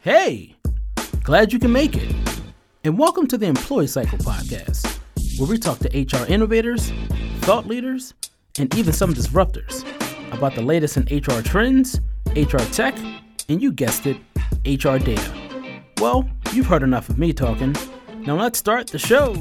Hey, glad you can make it. And welcome to the Employee Cycle Podcast, where we talk to HR innovators, thought leaders, and even some disruptors about the latest in HR trends, HR tech, and you guessed it, HR data. Well, you've heard enough of me talking. Now let's start the show.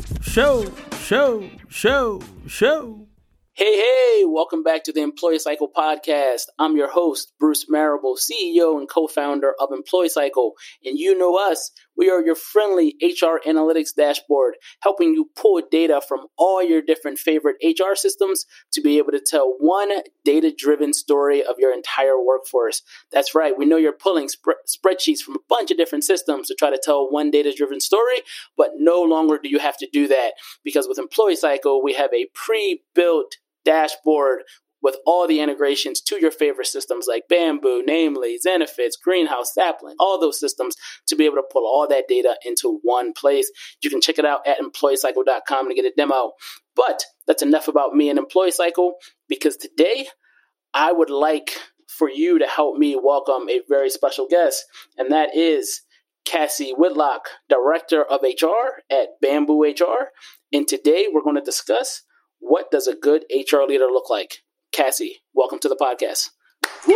Hey, welcome back to the Employee Cycle Podcast. I'm your host, Bruce Marable, CEO and co-founder of Employee Cycle. And you know us, we are your friendly HR analytics dashboard, helping you pull data from all your different favorite HR systems to be able to tell one data-driven story of your entire workforce. That's right, we know you're pulling spreadsheets from a bunch of different systems to try to tell one data-driven story, but no longer do you have to do that, because with Employee Cycle, we have a pre-built dashboard with all the integrations to your favorite systems like Bamboo, Namely, Zenefits, Greenhouse, Sapling, all those systems to be able to pull all that data into one place. You can check it out at employeecycle.com to get a demo. But that's enough about me and Employee Cycle, because today I would like for you to help me welcome a very special guest, and that is Cassie Whitlock, Director of HR at Bamboo HR. And today we're going to discuss, what does a good HR leader look like? Cassie, welcome to the podcast. Woo!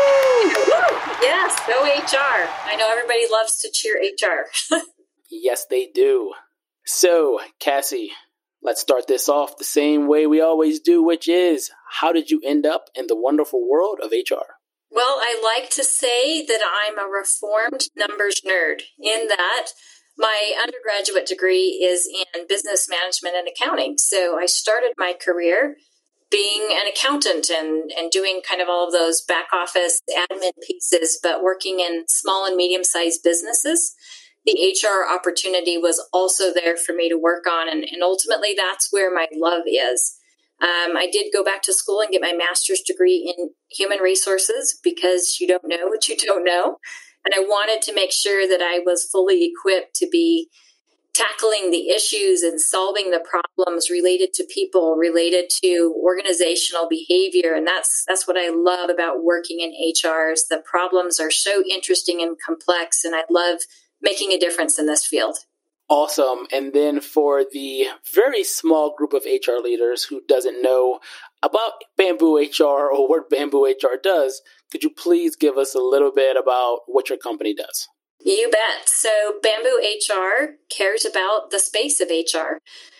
Yes, go HR. I know everybody loves to cheer HR. Yes, they do. So, Cassie, let's start this off the same way we always do, which is, how did you end up in the wonderful world of HR? Well, I like to say that I'm a reformed numbers nerd, in that my undergraduate degree is in business management and accounting. So I started my career being an accountant and doing kind of all of those back office admin pieces, but working in small and medium-sized businesses. The HR opportunity was also there for me to work on, and ultimately that's where my love is. I did go back to school and get my master's degree in human resources, because you don't know what you don't know. And I wanted to make sure that I was fully equipped to be tackling the issues and solving the problems related to people, related to organizational behavior. And that's what I love about working in HRs. The problems are so interesting and complex, and I love making a difference in this field. Awesome. And then for the very small group of HR leaders who doesn't know about Bamboo HR or what Bamboo HR does, could you please give us a little bit about what your company does? You bet. So Bamboo HR cares about the space of HR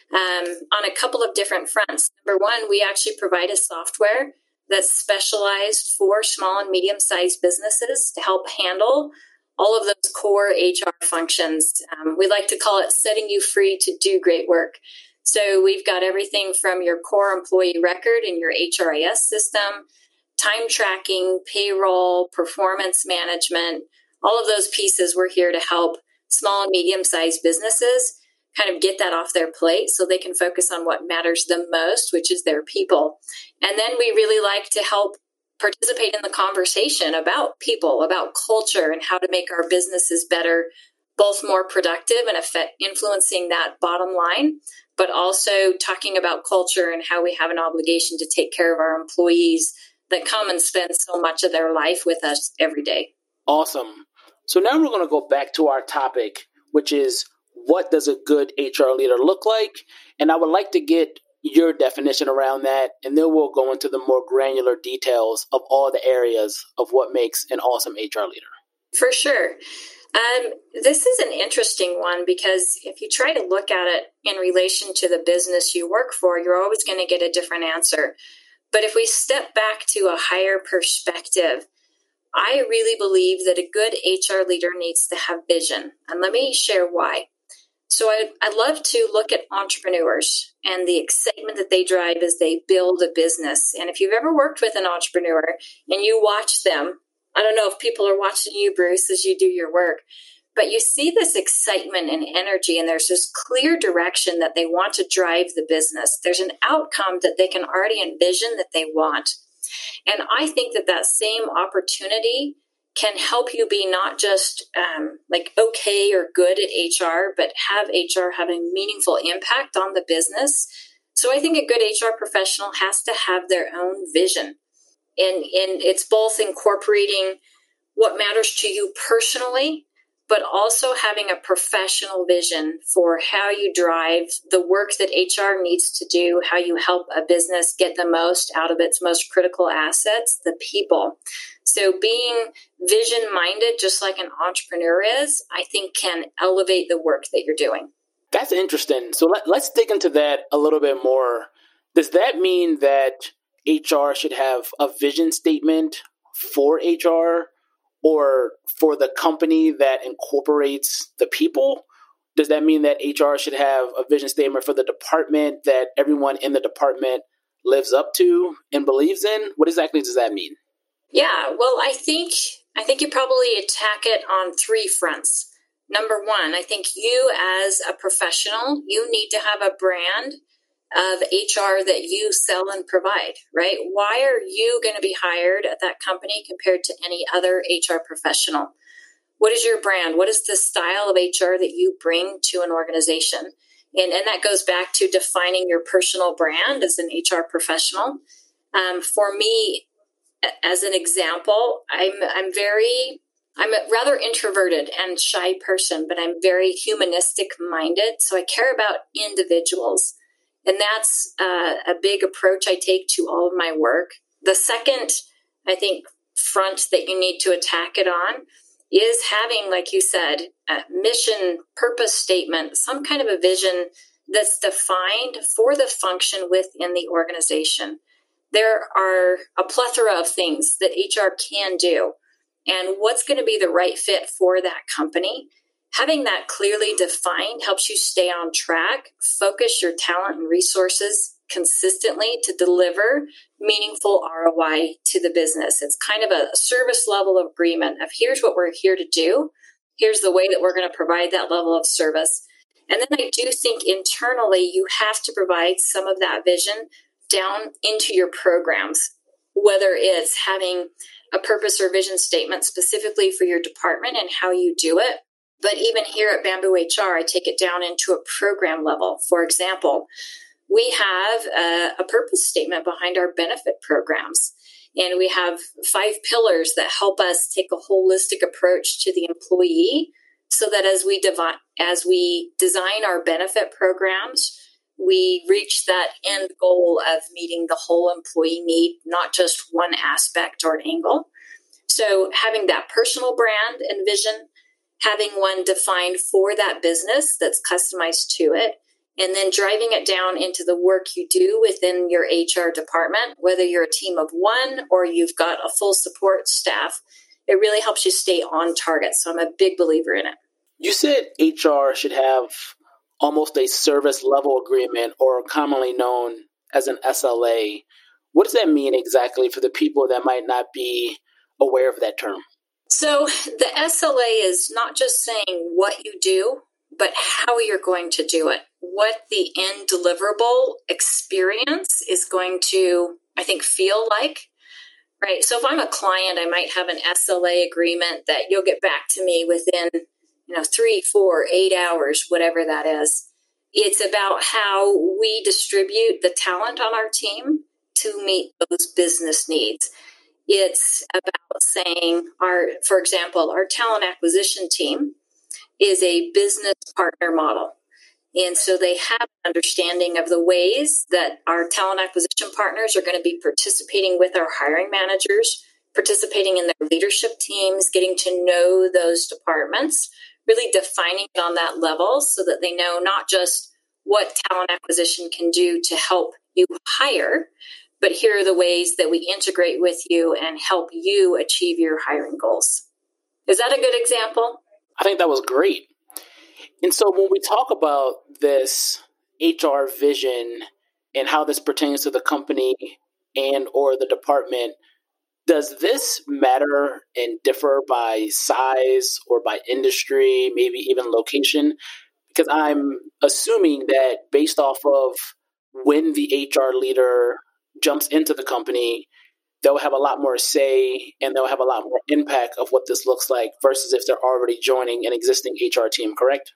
on a couple of different fronts. Number one, we actually provide a software that's specialized for small and medium-sized businesses to help handle all of those core HR functions. We like to call it setting you free to do great work. So we've got everything from your core employee record in your HRIS system, time tracking, payroll, performance management, all of those pieces. We're here to help small and medium-sized businesses kind of get that off their plate so they can focus on what matters the most, which is their people. And then we really like to help participate in the conversation about people, about culture, and how to make our businesses better, both more productive and influencing that bottom line, but also talking about culture and how we have an obligation to take care of our employees that come and spend so much of their life with us every day. Awesome. So now we're going to go back to our topic, which is, what does a good HR leader look like? And I would like to get your definition around that, and then we'll go into the more granular details of all the areas of what makes an awesome HR leader. For sure. This is an interesting one, because if you try to look at it in relation to the business you work for, you're always going to get a different answer. But if we step back to a higher perspective, I really believe that a good HR leader needs to have vision. And let me share why. So I love to look at entrepreneurs and the excitement that they drive as they build a business. And if you've ever worked with an entrepreneur and you watch them, I don't know if people are watching you, Bruce, as you do your work, but you see this excitement and energy, and there's this clear direction that they want to drive the business. There's an outcome that they can already envision that they want. And I think that same opportunity can help you be not just like okay or good at HR, but have HR have a meaningful impact on the business. So I think a good HR professional has to have their own vision. And it's both incorporating what matters to you personally, but also having a professional vision for how you drive the work that HR needs to do, how you help a business get the most out of its most critical assets, the people. So being vision-minded, just like an entrepreneur is, I think can elevate the work that you're doing. That's interesting. So let's dig into that a little bit more. Does that mean that HR should have a vision statement for HR or for the company that incorporates the people? Does that mean that HR should have a vision statement for the department that everyone in the department lives up to and believes in? What exactly does that mean? Yeah, well, I think you probably attack it on three fronts. Number one, I think you as a professional, you need to have a brand of HR that you sell and provide, right? Why are you going to be hired at that company compared to any other HR professional? What is your brand? What is the style of HR that you bring to an organization? And that goes back to defining your personal brand as an HR professional. For me, as an example, I'm a rather introverted and shy person, but I'm very humanistic minded. So I care about individuals. And that's a big approach I take to all of my work. The second, I think, front that you need to attack it on is having, like you said, a mission, purpose statement, some kind of a vision that's defined for the function within the organization. There are a plethora of things that HR can do, and what's going to be the right fit for that company. Having that clearly defined helps you stay on track, focus your talent and resources consistently to deliver meaningful ROI to the business. It's kind of a service level of agreement of here's what we're here to do. Here's the way that we're going to provide that level of service. And then I do think internally you have to provide some of that vision down into your programs, whether it's having a purpose or vision statement specifically for your department and how you do it. But even here at Bamboo HR, I take it down into a program level. For example, we have a purpose statement behind our benefit programs. And we have 5 pillars that help us take a holistic approach to the employee so that as we design our benefit programs, we reach that end goal of meeting the whole employee need, not just one aspect or angle. So having that personal brand and vision, having one defined for that business that's customized to it, and then driving it down into the work you do within your HR department, whether you're a team of one or you've got a full support staff, it really helps you stay on target. So I'm a big believer in it. You said HR should have almost a service level agreement, or commonly known as an SLA. What does that mean exactly for the people that might not be aware of that term? So the SLA is not just saying what you do, but how you're going to do it, what the end deliverable experience is going to, I think, feel like, right? So if I'm a client, I might have an SLA agreement that you'll get back to me within 3, 4, 8 hours, whatever that is. It's about how we distribute the talent on our team to meet those business needs. It's about saying, for example, our talent acquisition team is a business partner model. And so they have an understanding of the ways that our talent acquisition partners are going to be participating with our hiring managers, participating in their leadership teams, getting to know those departments, really defining it on that level so that they know not just what talent acquisition can do to help you hire, but here are the ways that we integrate with you and help you achieve your hiring goals. Is that a good example? I think that was great. And so when we talk about this HR vision and how this pertains to the company and or the department, does this matter and differ by size or by industry, maybe even location? Because I'm assuming that based off of when the HR leader jumps into the company, they'll have a lot more say and they'll have a lot more impact of what this looks like versus if they're already joining an existing HR team, correct?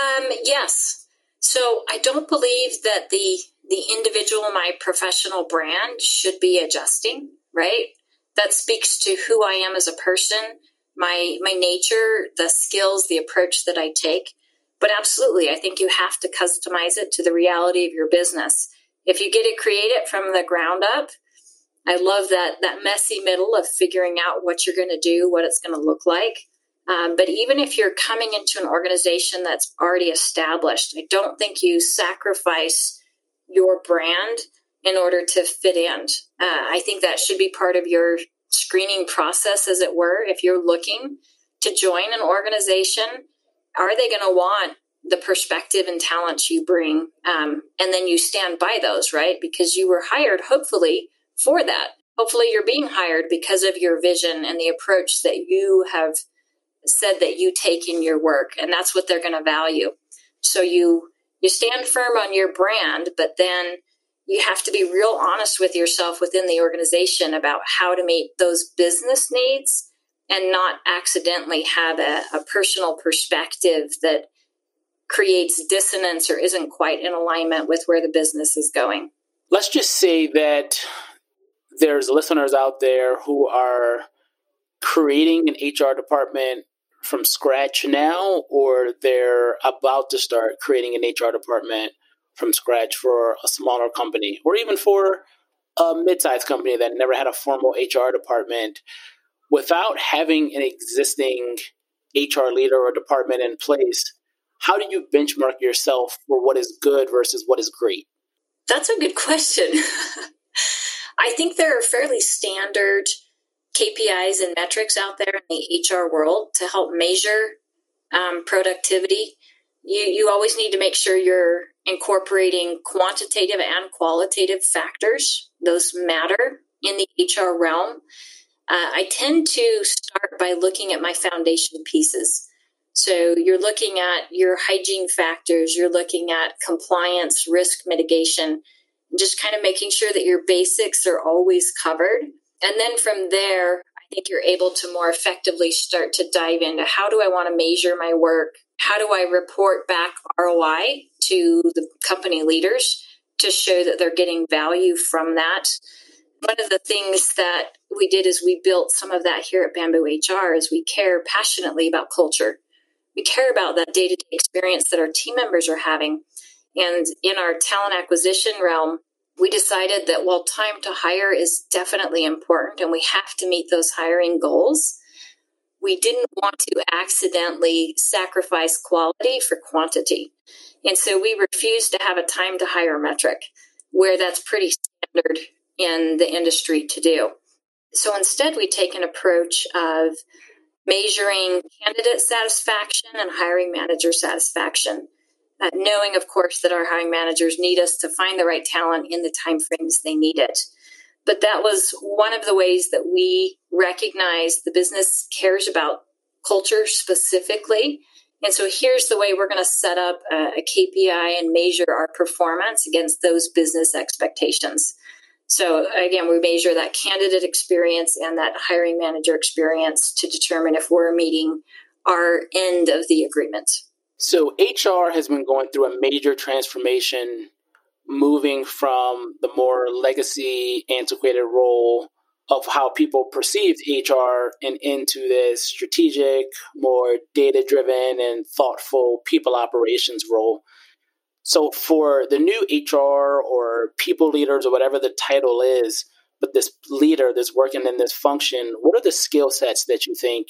Yes. So I don't believe that the individual, my professional brand should be adjusting, right? That speaks to who I am as a person, my nature, the skills, the approach that I take. But absolutely, I think you have to customize it to the reality of your business. If you get to create it from the ground up, I love that messy middle of figuring out what you're going to do, what it's going to look like. But even if you're coming into an organization that's already established, I don't think you sacrifice your brand in order to fit in. I think that should be part of your screening process, as it were. If you're looking to join an organization, are they going to want the perspective and talents you bring? And then you stand by those, right? Because you were hired, hopefully, for that. Hopefully you're being hired because of your vision and the approach that you have said that you take in your work. And that's what they're going to value. So you stand firm on your brand, but then you have to be real honest with yourself within the organization about how to meet those business needs and not accidentally have a personal perspective that creates dissonance or isn't quite in alignment with where the business is going. Let's just say that there's listeners out there who are creating an HR department from scratch now, or they're about to start creating an HR department from scratch for a smaller company, or even for a mid-sized company that never had a formal HR department. Without having an existing HR leader or department in place, how do you benchmark yourself for what is good versus what is great? That's a good question. I think there are fairly standard KPIs and metrics out there in the HR world to help measure productivity. You always need to make sure you're incorporating quantitative and qualitative factors. Those matter in the HR realm. I tend to start by looking at my foundation pieces. So you're looking at your hygiene factors, you're looking at compliance, risk mitigation, just kind of making sure that your basics are always covered. And then from there, I think you're able to more effectively start to dive into how do I want to measure my work? How do I report back ROI to the company leaders to show that they're getting value from that? One of the things that we did is we built some of that here at Bamboo HR is we care passionately about culture. We care about that day-to-day experience that our team members are having. And in our talent acquisition realm, we decided that while time to hire is definitely important and we have to meet those hiring goals, we didn't want to accidentally sacrifice quality for quantity. And so we refused to have a time to hire metric where that's pretty standard in the industry to do. So instead, we take an approach of measuring candidate satisfaction and hiring manager satisfaction, knowing, of course, that our hiring managers need us to find the right talent in the timeframes they need it. But that was one of the ways that we recognize the business cares about culture specifically. And so here's the way we're going to set up a KPI and measure our performance against those business expectations. So again, we measure that candidate experience and that hiring manager experience to determine if we're meeting our end of the agreement. So HR has been going through a major transformation, moving from the more legacy, antiquated role of how people perceived HR and into this strategic, more data-driven and thoughtful people operations role. So for the new HR or people leaders or whatever the title is, but this leader that's working in this function, what are the skill sets that you think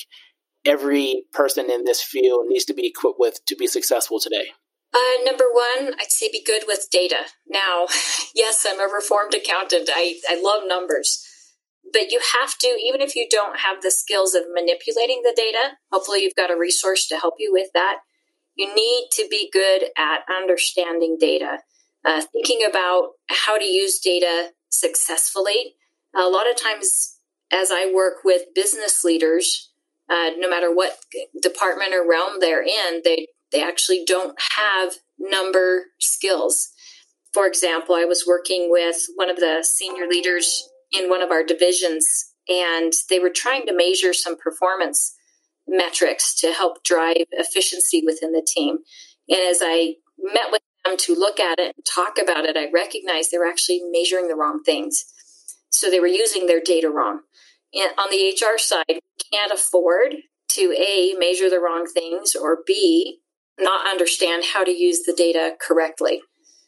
every person in this field needs to be equipped with to be successful today? Number one, I'd say be good with data. Now, yes, I'm a reformed accountant. I love numbers. But you have to, even if you don't have the skills of manipulating the data, hopefully you've got a resource to help you with that. You need to be good at understanding data, thinking about how to use data successfully. A lot of times, as I work with business leaders, no matter what department or realm they're in, they actually don't have number skills. For example, I was working with one of the senior leaders in one of our divisions, and they were trying to measure some performance metrics to help drive efficiency within the team. And as I met with them to look at it and talk about it, I recognized they were actually measuring the wrong things. So they were using their data wrong. And on the HR side, we can't afford to A, measure the wrong things, or B, not understand how to use the data correctly.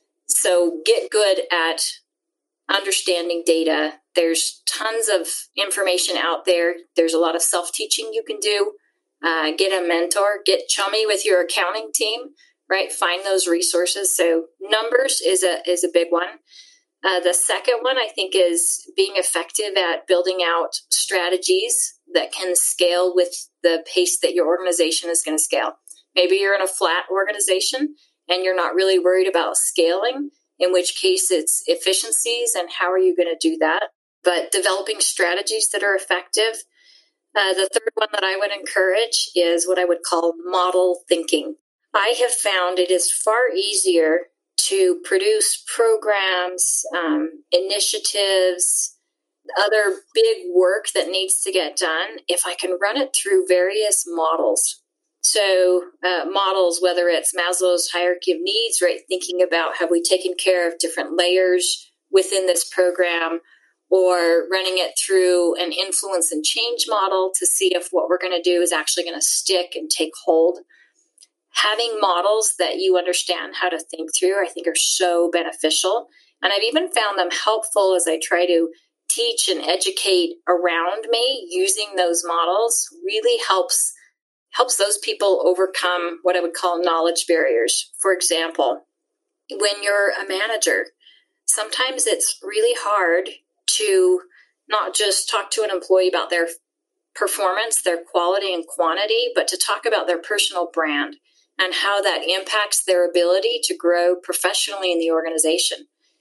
So get good at understanding data. There's tons of information out there. There's a lot of self-teaching you can do. Get a mentor, get chummy with your accounting team, right? Find those resources. So numbers is a big one. The second one, I think, is being effective at building out strategies that can scale with the pace that your organization is going to scale. Maybe you're in a flat organization and you're not really worried about scaling, in which case it's efficiencies and how are you going to do that? But developing strategies that are effective. The third one that I would encourage is what I would call model thinking. I have found it is far easier to produce programs, initiatives, other big work that needs to get done if I can run it through various models. So models, whether it's Maslow's hierarchy of needs, right? Thinking about have we taken care of different layers within this program, or running it through an influence and change model to see if what we're going to do is actually going to stick and take hold. Having models that you understand how to think through, I think, are so beneficial. And I've even found them helpful as I try to teach and educate around me. Using those models really helps those people overcome what I would call knowledge barriers. For example, when you're a manager, sometimes it's really hard to not just talk to an employee about their performance, their quality and quantity, but to talk about their personal brand and how that impacts their ability to grow professionally in the organization.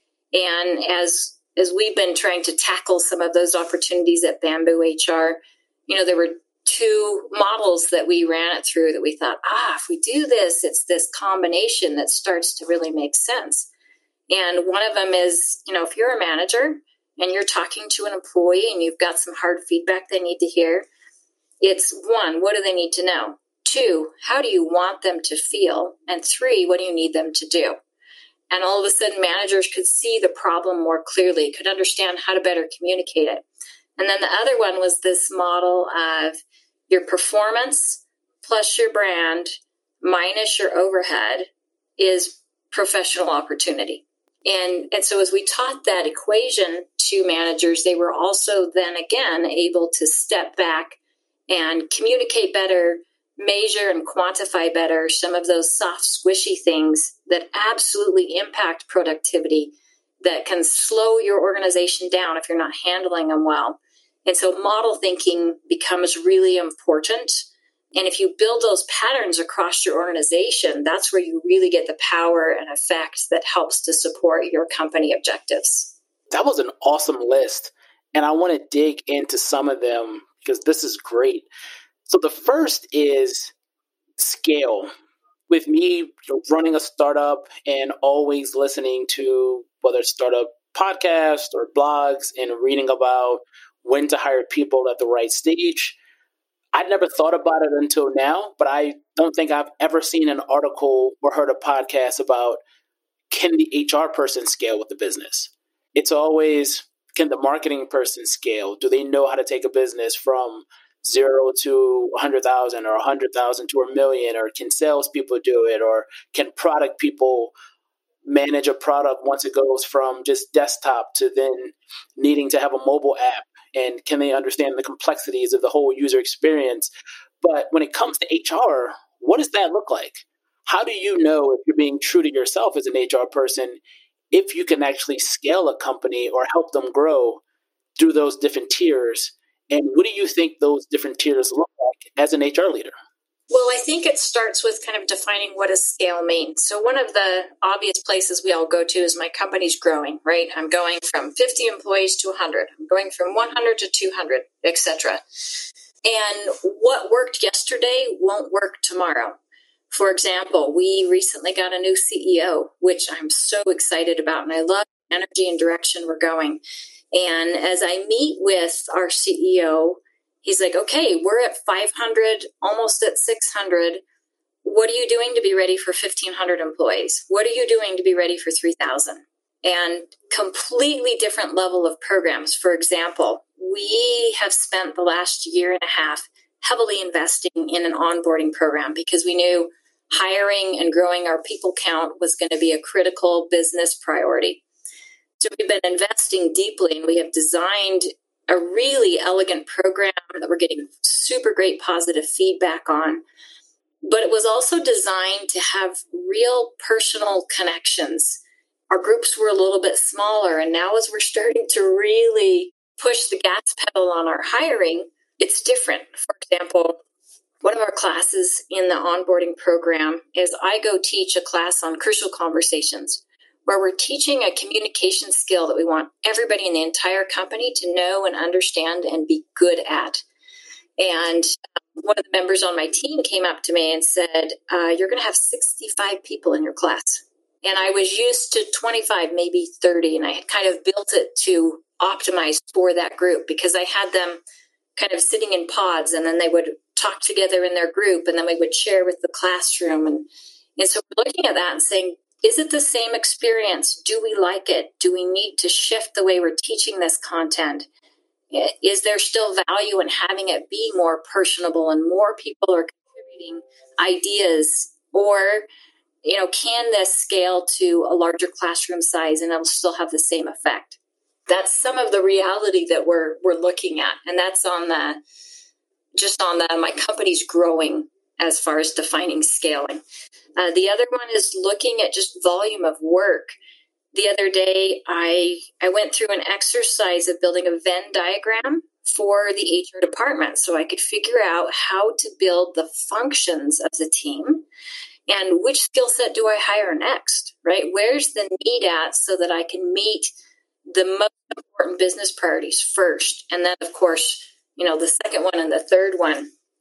And as we've been trying to tackle some of those opportunities at Bamboo HR, there were two models that we ran it through that we thought, if we do this, it's this combination that starts to really make sense. And one of them is, if you're a manager and you're talking to an employee and you've got some hard feedback they need to hear, it's 1, what do they need to know? 2, how do you want them to feel? And 3, what do you need them to do? And all of a sudden, managers could see the problem more clearly, could understand how to better communicate it. And then the other one was this model of your performance plus your brand minus your overhead is professional opportunity. And so as we taught that equation to managers, they were also then again able to step back and communicate better, measure and quantify better some of those soft, squishy things that absolutely impact productivity, that can slow your organization down if you're not handling them well. And so model thinking becomes really important. And if you build those patterns across your organization, that's where you really get the power and effect that helps to support your company objectives. That was an awesome list. And I want to dig into some of them because this is great. So the first is scale. With me running a startup and always listening to whether it's startup podcasts or blogs and reading about when to hire people at the right stage, I'd never thought about it until now, but I don't think I've ever seen an article or heard a podcast about can the HR person scale with the business? It's always, can the marketing person scale? Do they know how to take a business from 0 to 100,000 or 100,000 to 1 million? Or can salespeople do it? Or can product people manage a product once it goes from just desktop to then needing to have a mobile app? And can they understand the complexities of the whole user experience? But when it comes to HR, what does that look like? How do you know if you're being true to yourself as an HR person, if you can actually scale a company or help them grow through those different tiers? And what do you think those different tiers look like as an HR leader? Well, I think it starts with kind of defining what does scale mean. So one of the obvious places we all go to is my company's growing, right? I'm going from 50 employees to 100. I'm going from 100 to 200, etc. And what worked yesterday won't work tomorrow. For example, we recently got a new CEO, which I'm so excited about, and I love the energy and direction we're going. And as I meet with our CEO, he's like, okay, we're at 500, almost at 600. What are you doing to be ready for 1,500 employees? What are you doing to be ready for 3,000? And completely different level of programs. For example, we have spent the last year and a half heavily investing in an onboarding program because we knew hiring and growing our people count was going to be a critical business priority. So we've been investing deeply, and we have designed a really elegant program that we're getting super great positive feedback on. But it was also designed to have real personal connections. Our groups were a little bit smaller, and now as we're starting to really push the gas pedal on our hiring, it's different. For example, one of our classes in the onboarding program is I go teach a class on crucial conversations, where we're teaching a communication skill that we want everybody in the entire company to know and understand and be good at. And one of the members on my team came up to me and said, you're going to have 65 people in your class. And I was used to 25, maybe 30, and I had kind of built it to optimize for that group because I had them kind of sitting in pods, and then they would talk together in their group, and then we would share with the classroom. And so we're looking at that and saying, is it the same experience? Do we like it? Do we need to shift the way we're teaching this content? Is there still value in having it be more personable and more people are contributing ideas? Or, can this scale to a larger classroom size and it'll still have the same effect? That's some of the reality that we're looking at. And that's on my company's growing as far as defining scaling. The other one is looking at just volume of work. The other day, I went through an exercise of building a Venn diagram for the HR department so I could figure out how to build the functions of the team and which skill set do I hire next, right? Where's the need at so that I can meet the most important business priorities first? And then, of course, the second one and the third one.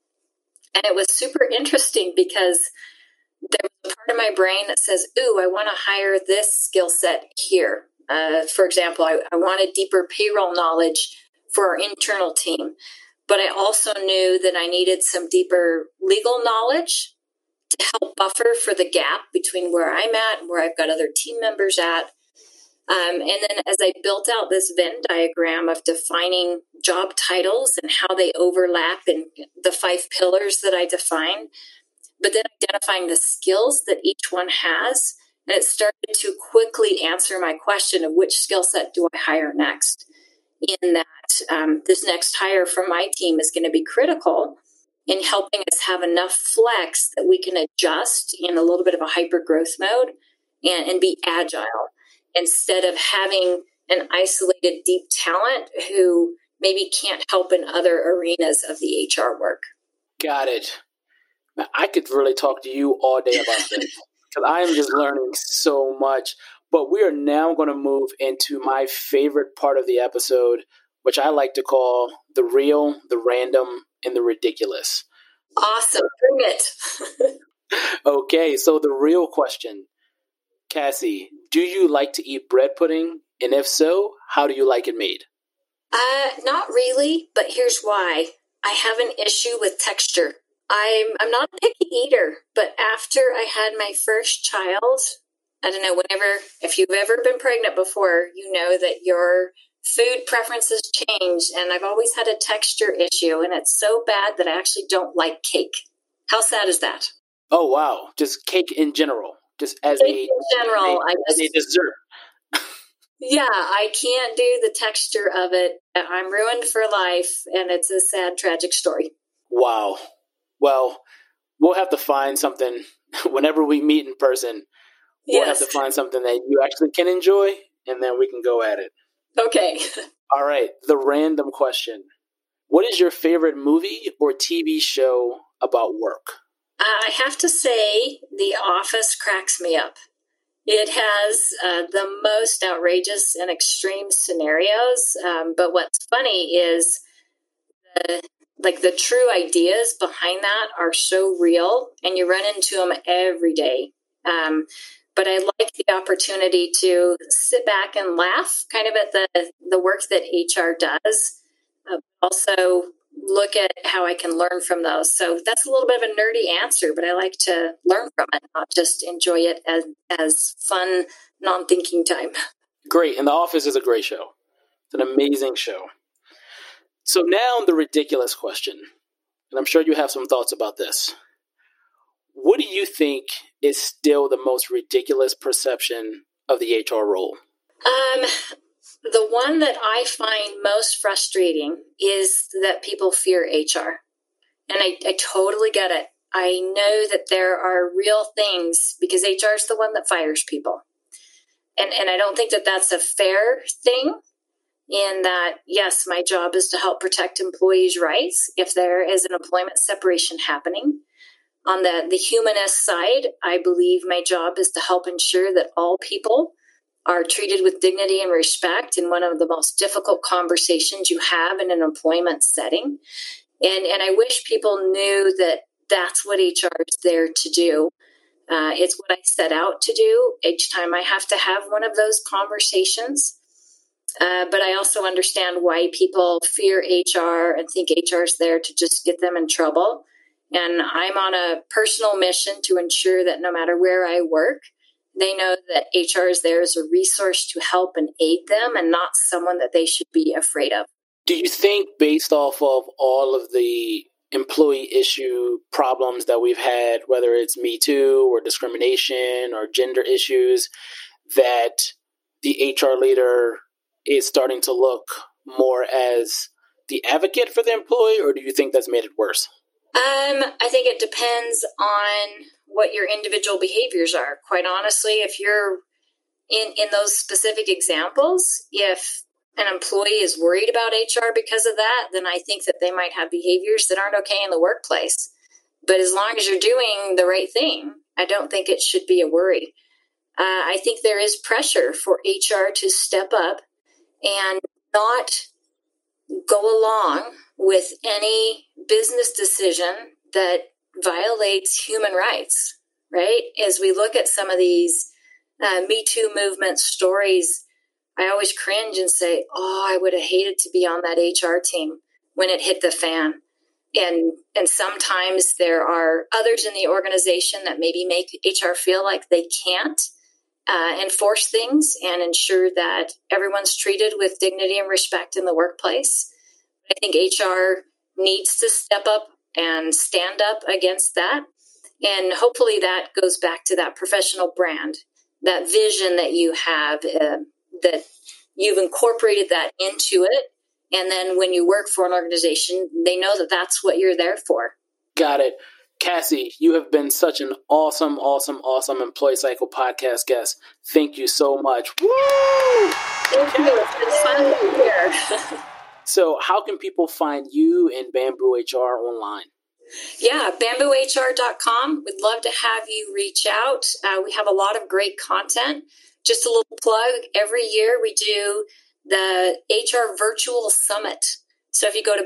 And it was super interesting because there was a part of my brain that says, ooh, I want to hire this skill set here. For example, I wanted deeper payroll knowledge for our internal team. But I also knew that I needed some deeper legal knowledge to help buffer for the gap between where I'm at and where I've got other team members at. And then as I built out this Venn diagram of defining job titles and how they overlap in the 5 pillars that I define, but then identifying the skills that each one has, and it started to quickly answer my question of which skill set do I hire next. In that, this next hire from my team is going to be critical in helping us have enough flex that we can adjust in a little bit of a hyper growth mode and be agile instead of having an isolated deep talent who maybe can't help in other arenas of the HR work. Got it. I could really talk to you all day about this because I am just learning so much. But we are now going to move into my favorite part of the episode, which I like to call the real, the random, and the ridiculous. Awesome. Bring it. Okay, so the real question. Cassie, do you like to eat bread pudding? And if so, how do you like it made? Not really, but here's why. I have an issue with texture. I'm not a picky eater, but after I had my first child, I don't know, if you've ever been pregnant before, you know that your food preferences change, and I've always had a texture issue, and it's so bad that I actually don't like cake. How sad is that? Oh, wow. Just cake in general. Just as a dessert. Yeah, I can't do the texture of it. I'm ruined for life, and it's a sad, tragic story. Wow. Well, we'll have to find something whenever we meet in person. We'll have to find something that you actually can enjoy, and then we can go at it. Okay. All right. The random question. What is your favorite movie or TV show about work? I have to say The Office cracks me up. It has the most outrageous and extreme scenarios. But what's funny is the true ideas behind that are so real, and you run into them every day. But I like the opportunity to sit back and laugh kind of at the work that HR does. Also look at how I can learn from those. So that's a little bit of a nerdy answer, but I like to learn from it, not just enjoy it as fun, non-thinking time. Great. And The Office is a great show. It's an amazing show. So now the ridiculous question. and I'm sure you have some thoughts about this. What do you think is still the most ridiculous perception of the HR role? The one that I find most frustrating is that people fear HR. And I totally get it. I know that there are real things because HR is the one that fires people. And I don't think that that's a fair thing in that, yes, my job is to help protect employees' rights if there is an employment separation happening. On the humanist side, I believe my job is to help ensure that all people are treated with dignity and respect in one of the most difficult conversations you have in an employment setting. And I wish people knew that that's what HR is there to do. It's what I set out to do each time I have to have one of those conversations. But I also understand why people fear HR and think HR is there to just get them in trouble. And I'm on a personal mission to ensure that no matter where I work, they know that HR is there as a resource to help and aid them and not someone that they should be afraid of. Do you think, based off of all of the employee issue problems that we've had, whether it's Me Too or discrimination or gender issues, that the HR leader is starting to look more as the advocate for the employee, or do you think that's made it worse? I think it depends on what your individual behaviors are. Quite honestly, if you're in those specific examples, if an employee is worried about HR because of that, then I think that they might have behaviors that aren't okay in the workplace. But as long as you're doing the right thing, I don't think it should be a worry. I think there is pressure for HR to step up and not go along with any business decision that violates human rights, right? As we look at some of these Me Too movement stories, I always cringe and say, I would have hated to be on that HR team when it hit the fan. And sometimes there are others in the organization that maybe make HR feel like they can't enforce things and ensure that everyone's treated with dignity and respect in the workplace. I think HR needs to step up and stand up against that. And hopefully that goes back to that professional brand, that vision that you have, that you've incorporated that into it. And then when you work for an organization, they know that that's what you're there for. Got it. Cassie, you have been such an awesome Employee Cycle podcast guest. Thank you so much. Woo! Thank you. It's been fun to be here. So how can people find you and Bamboo HR online? Yeah, bamboohr.com. We'd love to have you reach out. We have a lot of great content. Just a little plug. Every year we do the HR Virtual Summit. So if you go to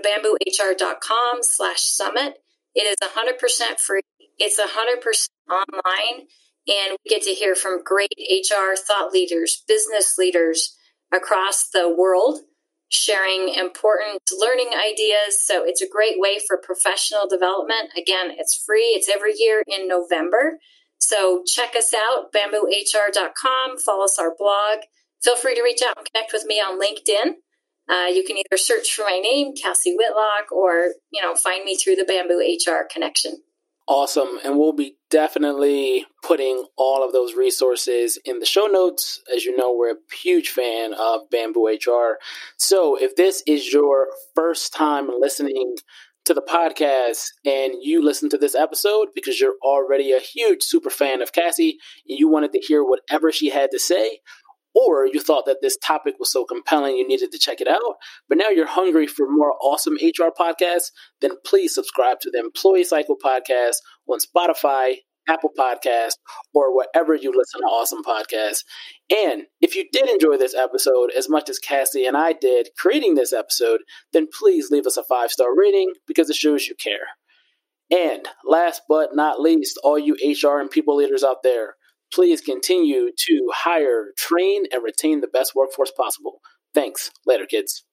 bamboohr.com/summit, it is 100% free. It's 100% online. And we get to hear from great HR thought leaders, business leaders across the world, sharing important learning ideas. So it's a great way for professional development. Again, it's free. It's every year in November. So check us out, bamboohr.com. Follow us our blog. Feel free to reach out and connect with me on LinkedIn. You can either search for my name, Cassie Whitlock, or find me through the Bamboo HR connection. Awesome. And we'll be definitely putting all of those resources in the show notes. As you know, we're a huge fan of Bamboo HR. So if this is your first time listening to the podcast and you listen to this episode because you're already a huge super fan of Cassie and you wanted to hear whatever she had to say, or you thought that this topic was so compelling you needed to check it out, but now you're hungry for more awesome HR podcasts, then please subscribe to the Employee Cycle podcast on Spotify, Apple Podcasts, or wherever you listen to awesome podcasts. And if you did enjoy this episode as much as Cassie and I did creating this episode, then please leave us a 5-star rating because it shows you care. And last but not least, all you HR and people leaders out there, please continue to hire, train, and retain the best workforce possible. Thanks. Later, kids.